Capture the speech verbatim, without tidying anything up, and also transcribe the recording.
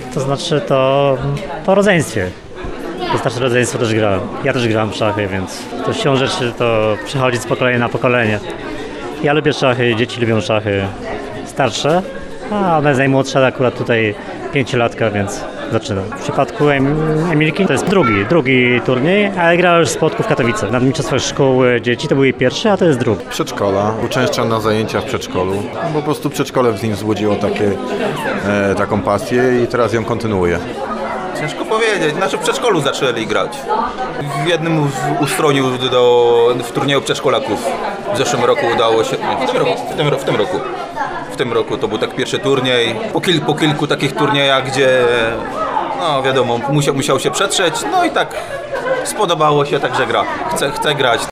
To znaczy to po rodzeństwie. To znaczy rodzeństwo też grałem. Ja też grałem w szachy, więc to siłą rzeczy to przechodzi z pokolenia na pokolenie. Ja lubię szachy, dzieci lubią szachy starsze, a ona jest najmłodsza, akurat tutaj pięciolatka, więc zaczynam. W przypadku Em- Emilki to jest drugi, drugi turniej, ale grała już w Spodku w Katowicach. Na mistrzostwach szkół dzieci to był jej pierwszy, a to jest drugi. Przedszkola, uczęszczam na zajęcia w przedszkolu. Po prostu przedszkole w nim wzbudziło takie, e, taką pasję i teraz ją kontynuuję. Ciężko powiedzieć, znaczy w przedszkolu zaczęli grać. W jednym ustroniu do, w turnieju przedszkolaków w zeszłym roku udało się, nie, w tym roku, w tym, w tym roku. W tym roku to był tak pierwszy turniej. Po, kil, po kilku takich turniejach, gdzie no wiadomo, musiał, musiał się przetrzeć, no i tak spodobało się, także gra. Chce, chce grać.